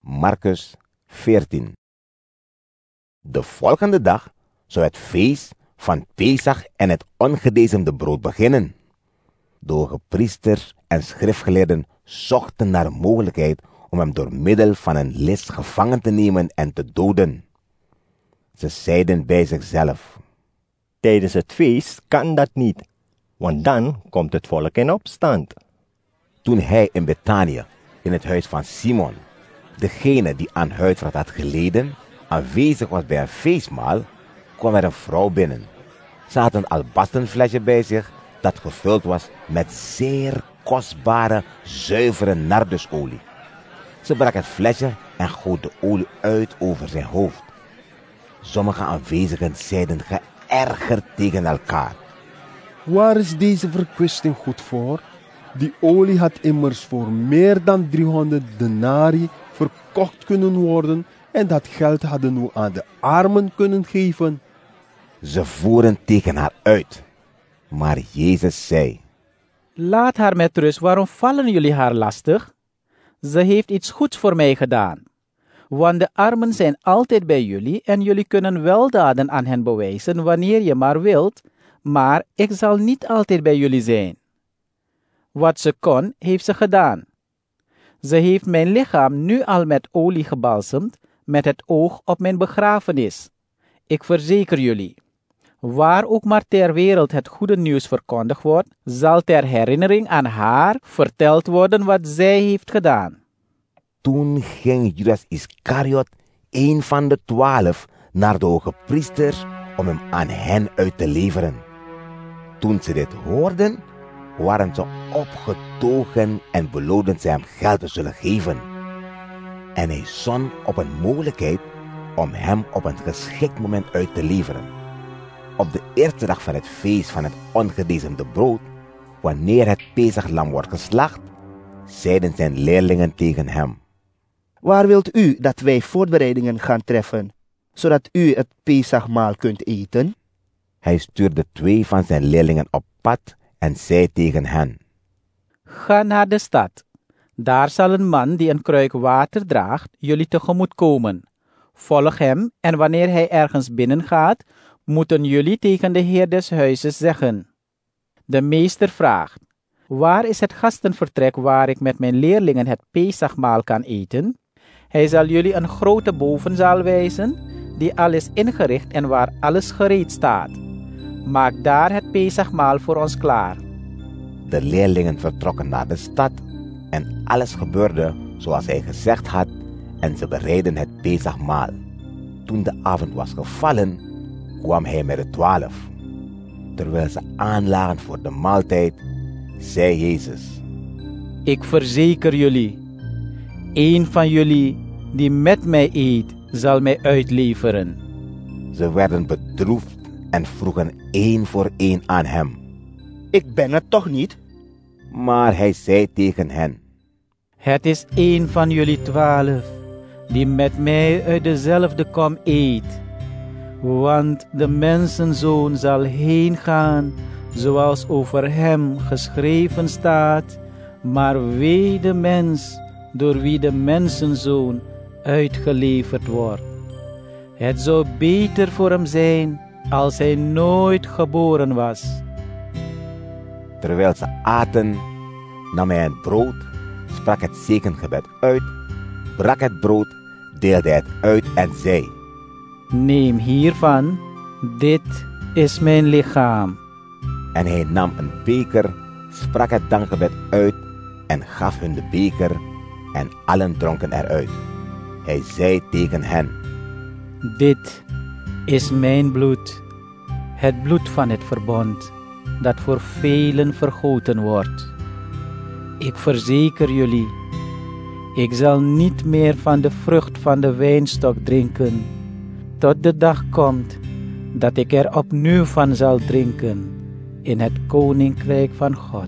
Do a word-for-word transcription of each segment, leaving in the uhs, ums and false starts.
Marcus veertien. De volgende dag zou het feest van Pesach en het ongedezemde brood beginnen. De hoge priesters en schriftgeleerden zochten naar een mogelijkheid om hem door middel van een list gevangen te nemen en te doden. Ze zeiden bij zichzelf: Tijdens het feest kan dat niet, want dan komt het volk in opstand. Toen hij in Betanië, in het huis van Simon, degene die aan huidvrat had geleden, aanwezig was bij een feestmaal, kwam er een vrouw binnen. Ze had een albasten flesje bij zich dat gevuld was met zeer kostbare, zuivere nardusolie. Ze brak het flesje en goot de olie uit over zijn hoofd. Sommige aanwezigen zeiden geërgerd tegen elkaar: Waar is deze verkwisting goed voor? Die olie had immers voor meer dan driehonderd denari verkocht kunnen worden en dat geld hadden we aan de armen kunnen geven. Ze voeren tegen haar uit. Maar Jezus zei: Laat haar met rust, waarom vallen jullie haar lastig? Ze heeft iets goeds voor mij gedaan. Want de armen zijn altijd bij jullie en jullie kunnen weldaden aan hen bewijzen wanneer je maar wilt, maar ik zal niet altijd bij jullie zijn. Wat ze kon, heeft ze gedaan. Ze heeft mijn lichaam nu al met olie gebalsemd, met het oog op mijn begrafenis. Ik verzeker jullie, waar ook maar ter wereld het goede nieuws verkondigd wordt, zal ter herinnering aan haar verteld worden wat zij heeft gedaan. Toen ging Judas Iscariot, een van de twaalf, naar de hoge priesters om hem aan hen uit te leveren. Toen ze dit hoorden, waren ze opgetogen en beloofden ze hem geld te zullen geven. En hij zon op een mogelijkheid om hem op een geschikt moment uit te leveren. Op de eerste dag van het feest van het ongedezemde brood, wanneer het Pesachlam wordt geslacht, zeiden zijn leerlingen tegen hem: Waar wilt u dat wij voorbereidingen gaan treffen, zodat u het Pesachmaal kunt eten? Hij stuurde twee van zijn leerlingen op pad en zei tegen hen: Ga naar de stad. Daar zal een man die een kruik water draagt jullie tegemoet komen. Volg hem en wanneer hij ergens binnengaat, moeten jullie tegen de heer des huizes zeggen: De meester vraagt: Waar is het gastenvertrek waar ik met mijn leerlingen het Pesachmaal kan eten? Hij zal jullie een grote bovenzaal wijzen, die al is ingericht en waar alles gereed staat. Maak daar het Pesachmaal voor ons klaar. De leerlingen vertrokken naar de stad en alles gebeurde zoals hij gezegd had en ze bereidden het Pesachmaal. Toen de avond was gevallen, kwam hij met de twaalf. Terwijl ze aanlagen voor de maaltijd, zei Jezus: Ik verzeker jullie, een van jullie die met mij eet, zal mij uitleveren. Ze werden bedroefd en vroegen één voor één aan hem: Ik ben het toch niet? Maar hij zei tegen hen: Het is een van jullie twaalf, die met mij uit dezelfde kom eet. Want de mensenzoon zal heen gaan, zoals over hem geschreven staat. Maar wee de mens, door wie de mensenzoon uitgeleverd wordt. Het zou beter voor hem zijn, als hij nooit geboren was. Terwijl ze aten, nam hij het brood, sprak het zegengebed uit, brak het brood, deelde het uit en zei: Neem hiervan, dit is mijn lichaam. En hij nam een beker, sprak het dankgebed uit en gaf hun de beker en allen dronken eruit. Hij zei tegen hen: Dit is mijn bloed, het bloed van het verbond, dat voor velen vergoten wordt. Ik verzeker jullie, ik zal niet meer van de vrucht van de wijnstok drinken, tot de dag komt dat ik er opnieuw van zal drinken in het koninkrijk van God.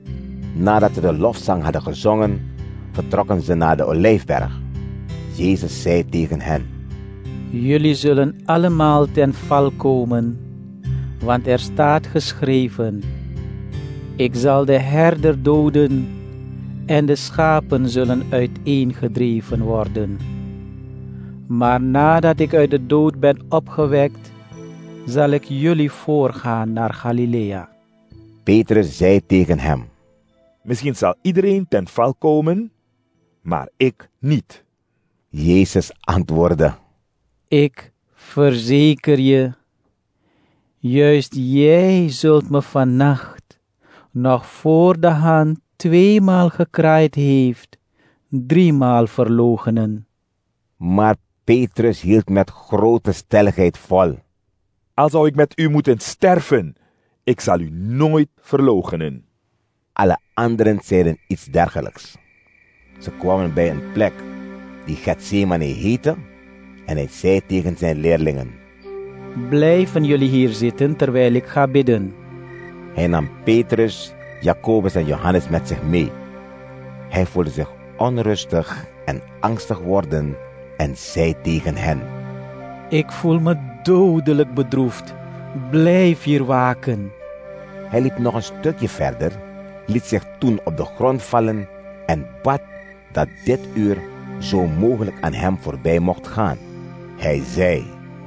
Nadat ze de lofzang hadden gezongen, vertrokken ze naar de Olijfberg. Jezus zei tegen hen: Jullie zullen allemaal ten val komen, want er staat geschreven: Ik zal de herder doden en de schapen zullen uiteengedreven worden. Maar nadat ik uit de dood ben opgewekt, zal ik jullie voorgaan naar Galilea. Petrus zei tegen hem: Misschien zal iedereen ten val komen, maar ik niet. Jezus antwoordde: Ik verzeker je, juist jij zult me vannacht, nog voor de haan tweemaal gekraaid heeft, driemaal verloochenen. Maar Petrus hield met grote stelligheid vol: Al zou ik met u moeten sterven, ik zal u nooit verloochenen. Alle anderen zeiden iets dergelijks. Ze kwamen bij een plek die Getsemane heette, en hij zei tegen zijn leerlingen: Blijven jullie hier zitten terwijl ik ga bidden. Hij nam Petrus, Jacobus en Johannes met zich mee. Hij voelde zich onrustig en angstig worden en zei tegen hen: Ik voel me dodelijk bedroefd. Blijf hier waken. Hij liep nog een stukje verder, liet zich toen op de grond vallen en bad dat dit uur zo mogelijk aan hem voorbij mocht gaan. Hij zei: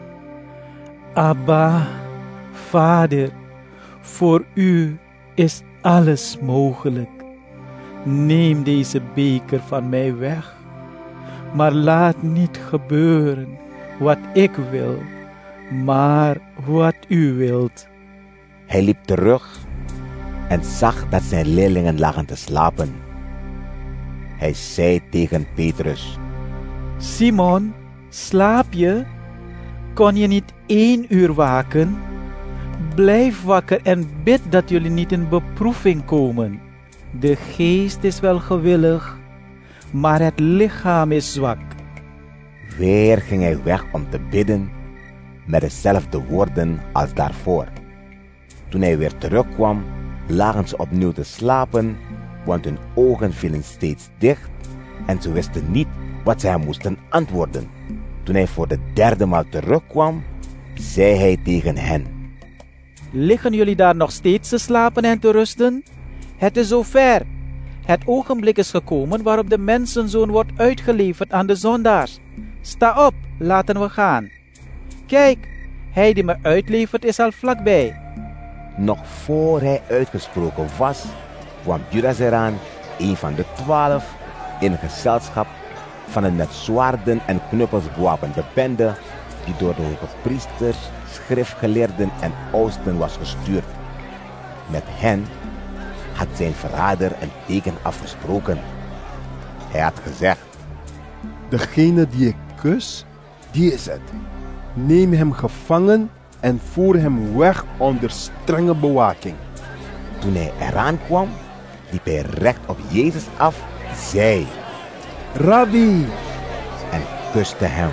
Abba, Vader, voor u is alles mogelijk. Neem deze beker van mij weg, maar laat niet gebeuren wat ik wil, maar wat u wilt. Hij liep terug en zag dat zijn leerlingen lagen te slapen. Hij zei tegen Petrus: Simon, slaap je? Kon je niet één uur waken? Blijf wakker en bid dat jullie niet in beproeving komen. De geest is wel gewillig, maar het lichaam is zwak. Weer ging hij weg om te bidden met dezelfde woorden als daarvoor. Toen hij weer terugkwam, lagen ze opnieuw te slapen, want hun ogen vielen steeds dicht en ze wisten niet wat ze hem moesten antwoorden. Toen hij voor de derde maal terugkwam, zei hij tegen hen: Liggen jullie daar nog steeds te slapen en te rusten? Het is zover. Het ogenblik is gekomen waarop de mensenzoon wordt uitgeleverd aan de zondaars. Sta op, laten we gaan. Kijk, hij die me uitlevert is al vlakbij. Nog voor hij uitgesproken was, kwam Judas eraan, een van de twaalf, in gezelschap van een met zwaarden en knuppels bewapende bende, die door de hoge priesters, schriftgeleerden en oudsten was gestuurd. Met hen had zijn verrader een teken afgesproken. Hij had gezegd: Degene die ik kus, die is het. Neem hem gevangen en voer hem weg onder strenge bewaking. Toen hij eraan kwam, liep hij recht op Jezus af, zei: Rabbi! En kuste hem.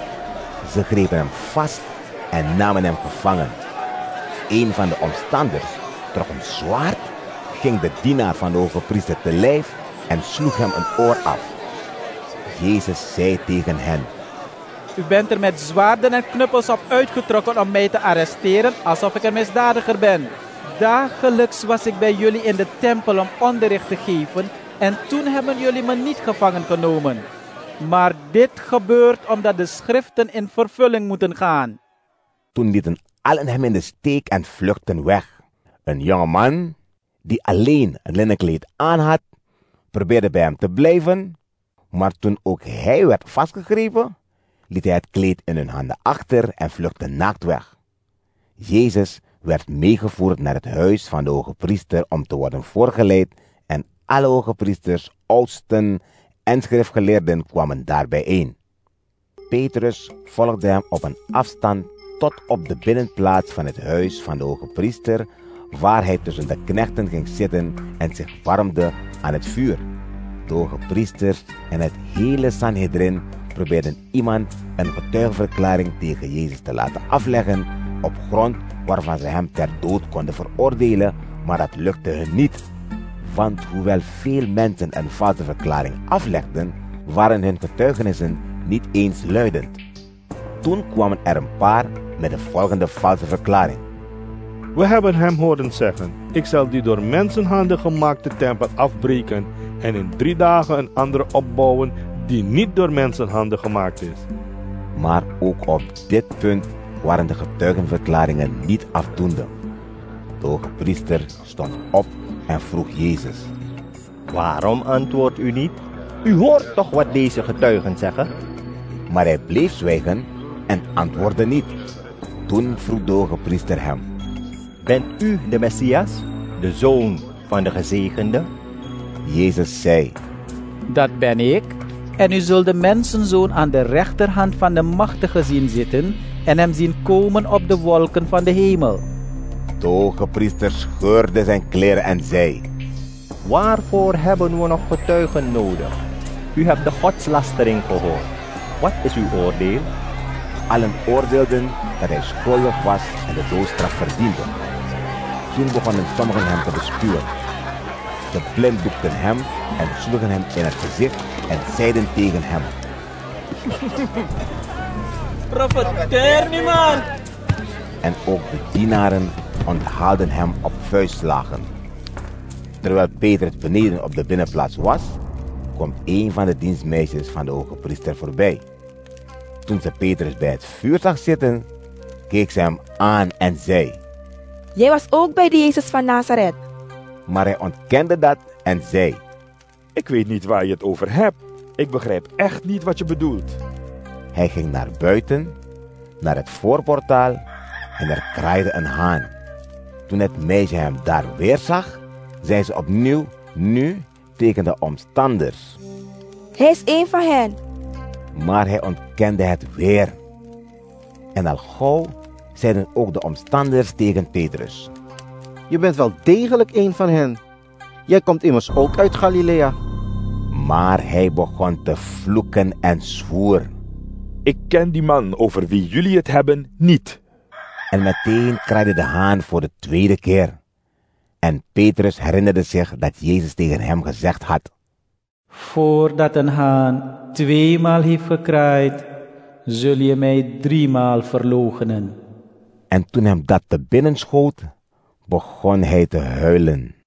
Ze grepen hem vast en namen hem gevangen. Een van de omstanders trok een zwaard, ging de dienaar van de hoge priester te lijf en sloeg hem een oor af. Jezus zei tegen hen: U bent er met zwaarden en knuppels op uitgetrokken om mij te arresteren, alsof ik een misdadiger ben. Dagelijks was ik bij jullie in de tempel om onderricht te geven en toen hebben jullie me niet gevangen genomen. Maar dit gebeurt omdat de schriften in vervulling moeten gaan. Toen lieten allen hem in de steek en vluchtten weg. Een jonge man, die alleen een linnenkleed aan had, probeerde bij hem te blijven, maar toen ook hij werd vastgegrepen, liet hij het kleed in hun handen achter en vluchtte naakt weg. Jezus werd meegevoerd naar het huis van de hoge priester om te worden voorgeleid en alle hoge priesters, oudsten en schriftgeleerden kwamen daar bijeen. Petrus volgde hem op een afstand tot op de binnenplaats van het huis van de hoge priester, waar hij tussen de knechten ging zitten en zich warmde aan het vuur. De hoge priesters en het hele Sanhedrin probeerden iemand een getuigenverklaring tegen Jezus te laten afleggen op grond waarvan ze hem ter dood konden veroordelen, maar dat lukte hun niet. Want hoewel veel mensen een valse verklaring aflegden, waren hun getuigenissen niet eens luidend. Toen kwamen er een paar met de volgende valse verklaring: We hebben hem horen zeggen: ik zal die door mensenhanden gemaakte tempel afbreken en in drie dagen een andere opbouwen die niet door mensenhanden gemaakt is. Maar ook op dit punt waren de getuigenverklaringen niet afdoende. De hoge priester stond op en vroeg Jezus: Waarom antwoordt u niet? U hoort toch wat deze getuigen zeggen? Maar hij bleef zwijgen en antwoordde niet. Toen vroeg de hoge priester hem: Bent u de Messias, de zoon van de gezegende? Jezus zei: Dat ben ik. En u zult de mensenzoon aan de rechterhand van de machtige zien zitten en hem zien komen op de wolken van de hemel. De hoge priester scheurde zijn kleren en zei: Waarvoor hebben we nog getuigen nodig? U hebt de godslastering gehoord. Wat is uw oordeel? Allen oordeelden dat hij schuldig was en de doodstraf verdiende. Toen begonnen sommigen hem te bespuwen. De blinddoekten hem en sloegen hem in het gezicht en zeiden tegen hem: Profeteer nu, man! En ook de dienaren onthaalden hem op vuistslagen. Terwijl Petrus beneden op de binnenplaats was, kwam een van de dienstmeisjes van de hoge priester voorbij. Toen ze Petrus bij het vuur zag zitten, keek ze hem aan en zei: Jij was ook bij de Jezus van Nazareth. Maar hij ontkende dat en zei: Ik weet niet waar je het over hebt. Ik begrijp echt niet wat je bedoelt. Hij ging naar buiten, naar het voorportaal, en er kraaide een haan. Toen het meisje hem daar weer zag, zei ze opnieuw, nu tegen de omstanders: Hij is een van hen. Maar hij ontkende het weer. En al gauw zeiden ook de omstanders tegen Petrus: Je bent wel degelijk een van hen. Jij komt immers ook uit Galilea. Maar hij begon te vloeken en zwoer: Ik ken die man over wie jullie het hebben niet. En meteen kraaide de haan voor de tweede keer. En Petrus herinnerde zich dat Jezus tegen hem gezegd had: Voordat een haan tweemaal heeft gekraaid, zul je mij driemaal verloochenen. En toen hem dat te binnen schoot, begon hij te huilen.